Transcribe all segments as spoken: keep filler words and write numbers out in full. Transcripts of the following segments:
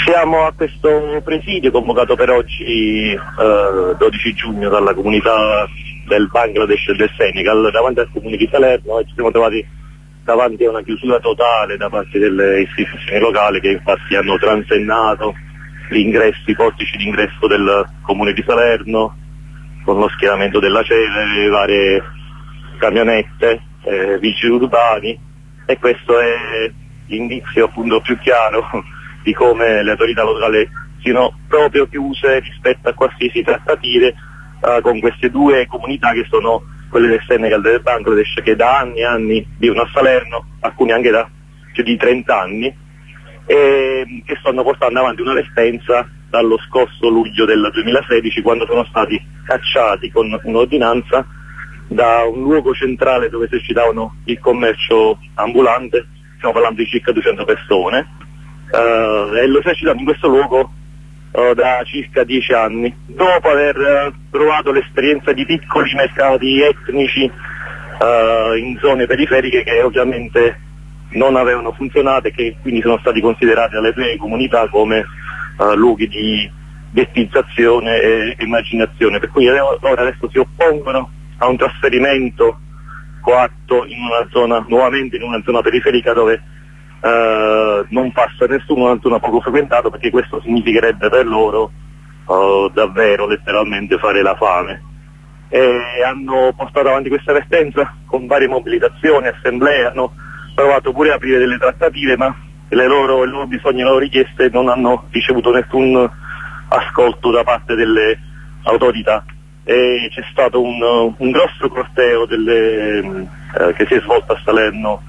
Siamo a questo presidio convocato per oggi, eh, dodici giugno, dalla comunità del Bangladesh e del Senegal, davanti al comune di Salerno, e ci siamo trovati davanti a una chiusura totale da parte delle istituzioni locali, che infatti hanno transennato l'ingresso, i portici d'ingresso del comune di Salerno, con lo schieramento della cele, varie camionette, eh, vigili urbani, e questo è l'indizio appunto più chiaro di come le autorità locali siano proprio chiuse rispetto a qualsiasi trattative uh, con queste due comunità, che sono quelle del Senegal e del Bangladesh, che da anni e anni vivono a Salerno, alcuni anche da più di trenta anni, e che stanno portando avanti una respensa dallo scorso luglio del duemilasedici, quando sono stati cacciati con un'ordinanza da un luogo centrale dove esercitavano il commercio ambulante. Stiamo parlando di circa duecento persone, uh, e lo esercitano in questo luogo uh, da circa dieci anni, dopo aver uh, provato l'esperienza di piccoli mercati etnici uh, in zone periferiche che ovviamente non avevano funzionato e che quindi sono stati considerati dalle due comunità come uh, luoghi di ghettizzazione e immaginazione, per cui loro adesso si oppongono a un trasferimento coatto in una zona, nuovamente in una zona periferica dove uh, non passa nessuno, una zona poco frequentata, perché questo significherebbe per loro uh, davvero letteralmente fare la fame. E hanno portato avanti questa vertenza con varie mobilitazioni, assemblee, hanno provato pure a aprire delle trattative, ma le loro, i loro bisogni e le loro richieste non hanno ricevuto nessun ascolto da parte delle autorità. E c'è stato un, un grosso corteo delle, eh, che si è svolto a Salerno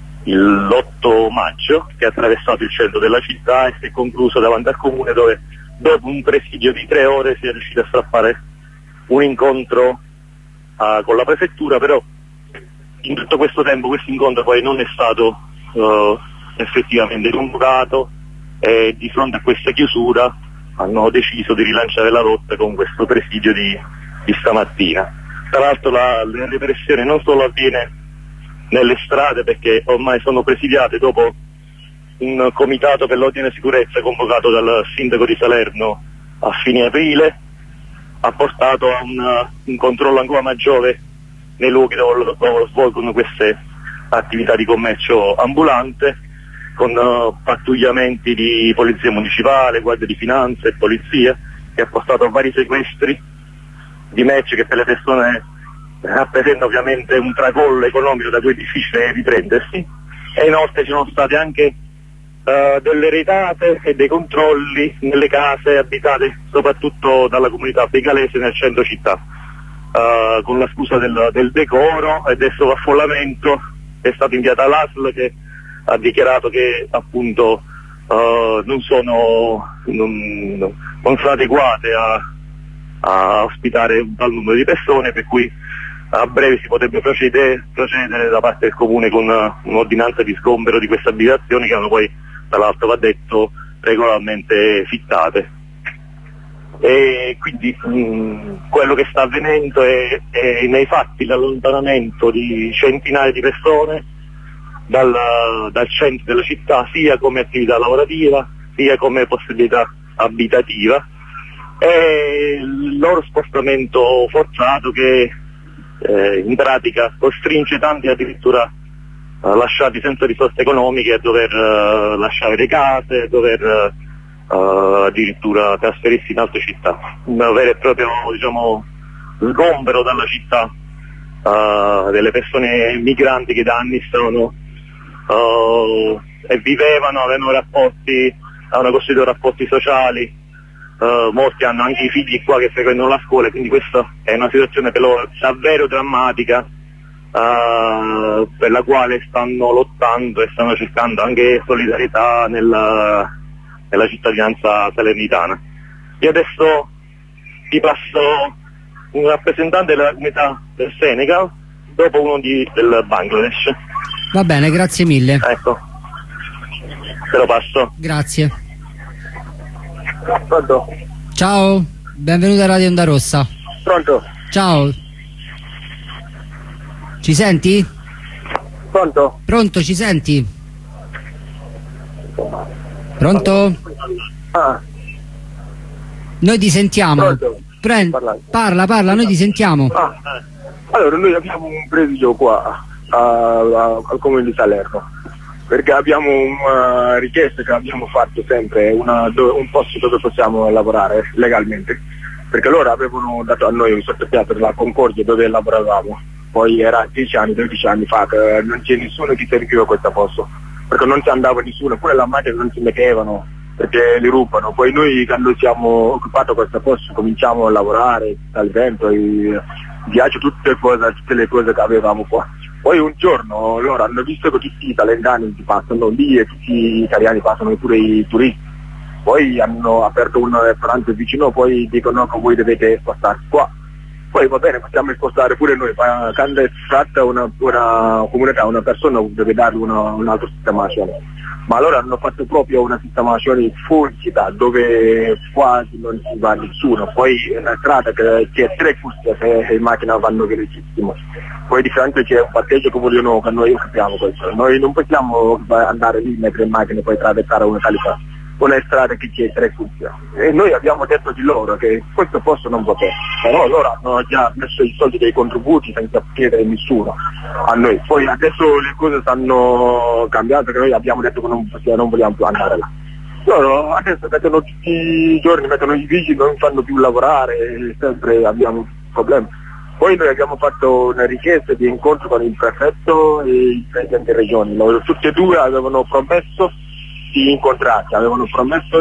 l'otto maggio, che ha attraversato il centro della città e si è concluso davanti al comune, dove dopo un presidio di tre ore si è riuscito a strappare un incontro uh, con la prefettura, però in tutto questo tempo questo incontro poi non è stato uh, effettivamente convocato, e di fronte a questa chiusura hanno deciso di rilanciare la lotta con questo presidio di, di stamattina. Tra l'altro la, la repressione non solo avviene nelle strade, perché ormai sono presidiate dopo un comitato per l'ordine e sicurezza convocato dal sindaco di Salerno a fine aprile, ha portato a un, un controllo ancora maggiore nei luoghi dove, dove svolgono queste attività di commercio ambulante, con uh, pattugliamenti di polizia municipale, guardia di finanza e polizia, che ha portato a vari sequestri di merci che per le persone rappresenta ovviamente un tracollo economico da cui è difficile riprendersi, e inoltre ci sono state anche uh, delle retate e dei controlli nelle case abitate soprattutto dalla comunità bengalese nel centro città, uh, con la scusa del, del decoro e del sovraffollamento. È stata inviata l'A S L, che ha dichiarato che appunto uh, non sono non, non sono adeguate a, a ospitare un tal numero di persone, per cui a breve si potrebbe procedere, procedere da parte del comune con uh, un'ordinanza di sgombero di queste abitazioni, che hanno poi, tra l'altro va detto, regolarmente fittate. E quindi mh, quello che sta avvenendo è, è nei fatti l'allontanamento di centinaia di persone Dal, dal centro della città, sia come attività lavorativa sia come possibilità abitativa, e il loro spostamento forzato che eh, in pratica costringe tanti addirittura eh, lasciati senza risorse economiche a dover eh, lasciare le case, a dover eh, addirittura trasferirsi in altre città. Un vero e proprio, diciamo, sgombero dalla città eh, delle persone migranti che da anni sono Uh, e vivevano, avevano rapporti, avevano costruito rapporti sociali, uh, molti hanno anche i figli qua che frequentano la scuola, quindi questa è una situazione per loro davvero drammatica, uh, per la quale stanno lottando e stanno cercando anche solidarietà nella, nella cittadinanza salernitana. Io adesso ti passo un rappresentante della comunità del Senegal, dopo uno di, del Bangladesh. Va bene, grazie mille. Ecco, te lo passo. Grazie. Pronto? Ciao, benvenuto a Radio Onda Rossa. Pronto? Ciao. Ci senti? Pronto? Pronto, ci senti? Pronto? Ah. Noi ti sentiamo. Pre parla, parla, noi ti sentiamo. Ah. Allora, noi abbiamo un presidio qua a, a, al comune di Salerno, perché abbiamo una richiesta che abbiamo fatto sempre, una, dove, un posto dove possiamo lavorare legalmente, perché loro avevano dato a noi un sottopiatto della Concordia dove lavoravamo, poi era dieci anni, dodici anni fa che non c'è nessuno che serviva questo posto, perché non ci andava nessuno, pure la macchina non si mettevano perché li rubano. Poi noi quando siamo occupati questo posto cominciamo a lavorare dal vento e piace tutte, cose, tutte le cose che avevamo qua. Poi un giorno loro hanno visto che tutti gli italiani passano lì e tutti gli italiani passano pure i turisti, poi hanno aperto un ristorante vicino, poi dicono che voi dovete spostarsi qua. Poi va bene, possiamo spostare pure noi, ma quando è fatta una, una comunità, una persona deve dargli una, un'altra sistemazione. Ma allora hanno fatto proprio una sistemazione fuori città dove quasi non si va nessuno, poi è una strada che c'è tre curse e le macchine vanno velocissimo, poi di fronte c'è un parcheggio che vogliono che noi capiamo questo, noi non possiamo andare lì, mettere in macchine e poi attraversare una qualità, una strada che c'è tre curse, e noi abbiamo detto di loro che questo posto non poteva, però loro hanno già messo i soldi dei contributi senza chiedere nessuno a noi. Poi adesso le cose stanno cambiando perché noi abbiamo detto che non, non vogliamo più andare là. Loro adesso mettono tutti i giorni, mettono i vigili, non fanno più lavorare, sempre abbiamo problemi. Poi noi abbiamo fatto una richiesta di incontro con il prefetto e il presidente di regione, loro tutti e due avevano promesso di incontrarsi, avevano promesso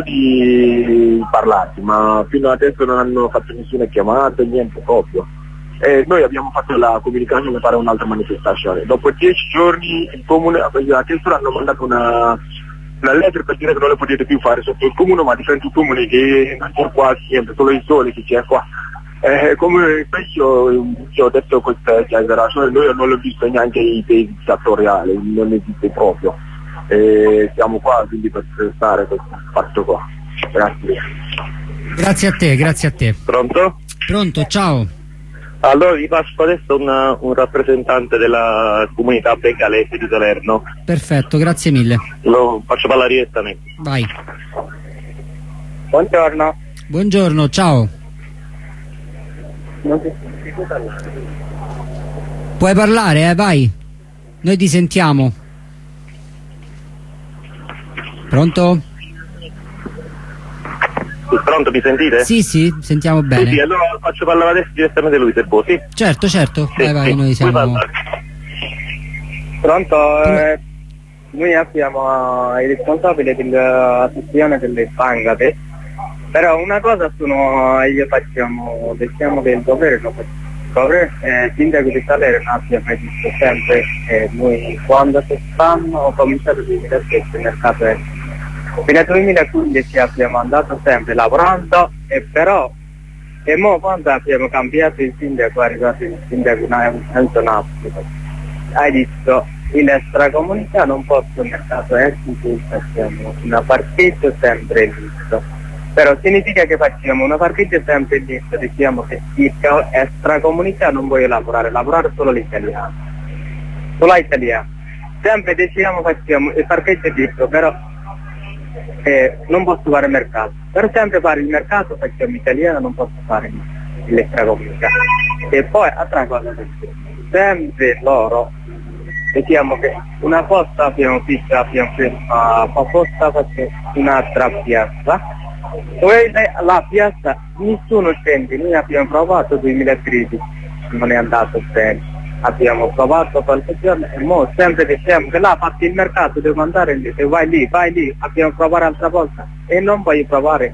di parlarsi, ma fino adesso non hanno fatto nessuna chiamata, niente proprio. E noi abbiamo fatto la comunicazione per fare un'altra manifestazione. Dopo dieci giorni il comune, la questura hanno mandato una, una lettera per dire che non le potete più fare sotto il comune, ma di fronte al comune che non c'è qua sempre, solo il sole che c'è qua. Eh, come io, io ho detto questa esagerazione, noi non l'ho visto neanche i paesi dittatoriali, non esiste proprio. E siamo qua quindi per stare questo fatto qua. Grazie. Grazie a te, grazie a te. Pronto? Pronto, ciao. Allora vi passo adesso una, un rappresentante della comunità bengalese di Salerno. Perfetto, grazie mille. Lo faccio parlare direttamente. Vai. Buongiorno. Buongiorno, ciao. Non ti sento parlare. Puoi parlare, eh, vai. Noi ti sentiamo. Pronto? Pronto, mi sentite? Sì, sì, sentiamo bene. Sì, sì, allora faccio parlare adesso direttamente lui, se può, sì? Certo, certo, sì, vai, vai, sì. noi siamo... Pronto? Eh, noi siamo i responsabili della gestione delle Bangladesh, però una cosa sono, io facciamo, diciamo che il governo, il eh, sindaco di Salerno abbiamo visto sempre, eh, noi quando si stanno, ho cominciato nel duemilasette, nel caso è fino al duemilaquindici abbiamo andato sempre lavorando, e però e mo quando abbiamo cambiato il sindaco, è arrivato il sindaco Enzo Napoli, hai detto in extracomunità non posso, nel caso essi facciamo una partita sempre lista, però significa che facciamo una partita sempre lista, diciamo che il extracomunità non voglio lavorare, lavorare solo l'italiano, solo l'italiano, sempre diciamo facciamo il parcheggio lista, però Eh, non posso fare mercato, per sempre fare il mercato facciamo italiano, non posso fare l'extracomunità. E poi altra cosa, sempre loro vediamo che una posta abbiamo vista, abbiamo uh, proposta per un'altra piazza, poi la piazza nessuno scende, noi abbiamo provato nel duemilatredici, non è andato bene. Abbiamo provato qualche giorno e mo sempre diciamo che là fatti il mercato, devo andare lì, e vai lì, vai lì, abbiamo provato altra volta e non voglio provare.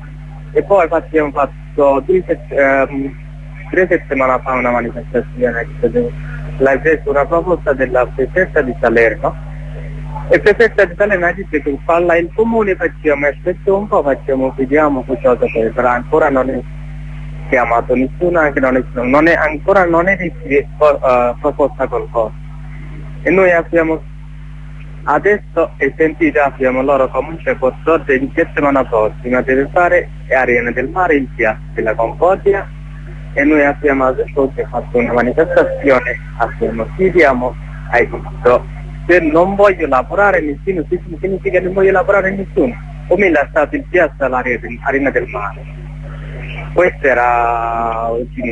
E poi abbiamo fatto tre, ehm, tre settimane fa una manifestazione, l'ha preso una proposta della prefetta di Salerno, e il prefetta di Salerno ha detto che parla il comune, facciamo aspetta un po', facciamo, vediamo cosa fare, però ancora non è chiamato nessuno, anche non è, non è ancora non è uh, proposta qualcosa, e noi abbiamo adesso e sentito abbiamo loro comunque quattordici di settimana prossima deve fare Arena del Mare in piazza della Concordia, e noi abbiamo adesso fatto una manifestazione, abbiamo chiediamo hai detto se non voglio lavorare nessuno, significa che non voglio lavorare nessuno. come è stato in piazza l'Arena del Mare. Questo era